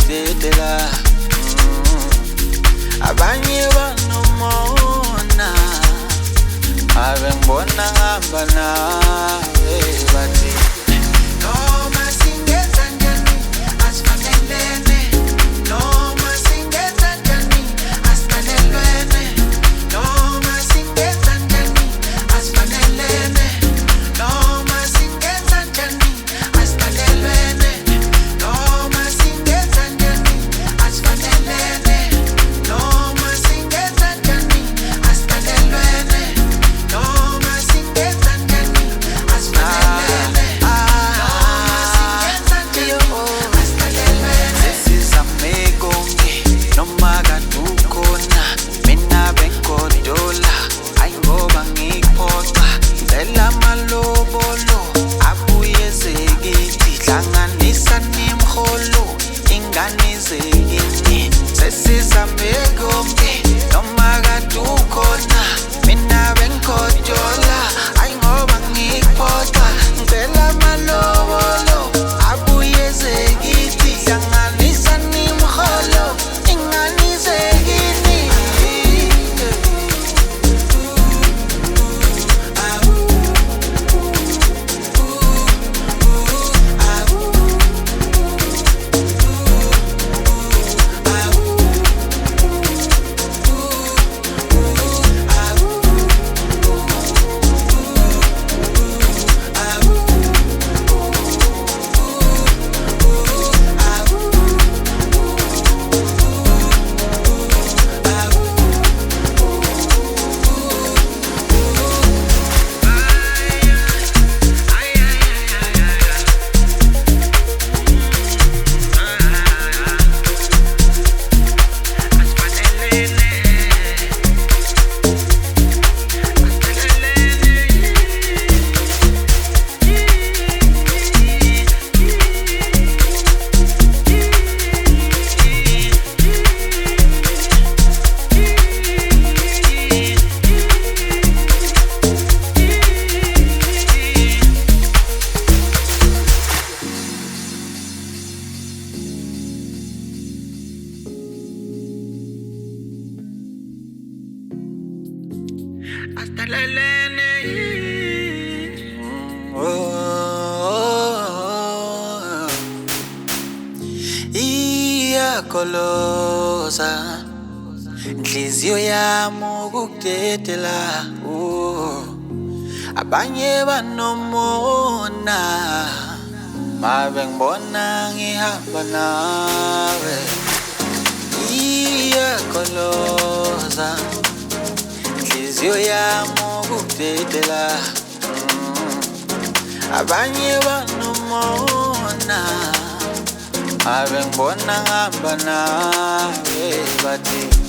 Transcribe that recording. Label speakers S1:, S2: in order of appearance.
S1: ukudedela. Abanye banomona ave ngibona ngihamba nawe bathi noma singenza njani asifanelene, noma singenza njani asifanelene, noma singenza njani asifanelene, noma singenza njani asifanelene, noma singenza njani asifanelene, noma singenza njani asifanelene, noma singenza njani asifanelene, noma singenza njani asifanelene. Sesizamekoni noma kade ukhona, mina bengigodola ayi ngoba ngikuphoxa. Ngicela amalobolo abuye zekithi, hlanganisa nemiholo ingane zekini. Sesizamekoni noma kade ukhona, mina bengigodola ayi ngoba ngikuphoxa. Ngicela amalobolo abuye zekithi, hlanganisa nemiholo ingane zekini. Hasta la lene. Iyakoloza inhliziyo yami ukudedela. Abanye banomona mabe ngibona ngihamba nawe. Iyakoloza inhliziyo yami ukudedela. Abanye banomona ave ngibona ngihamba nawe bathi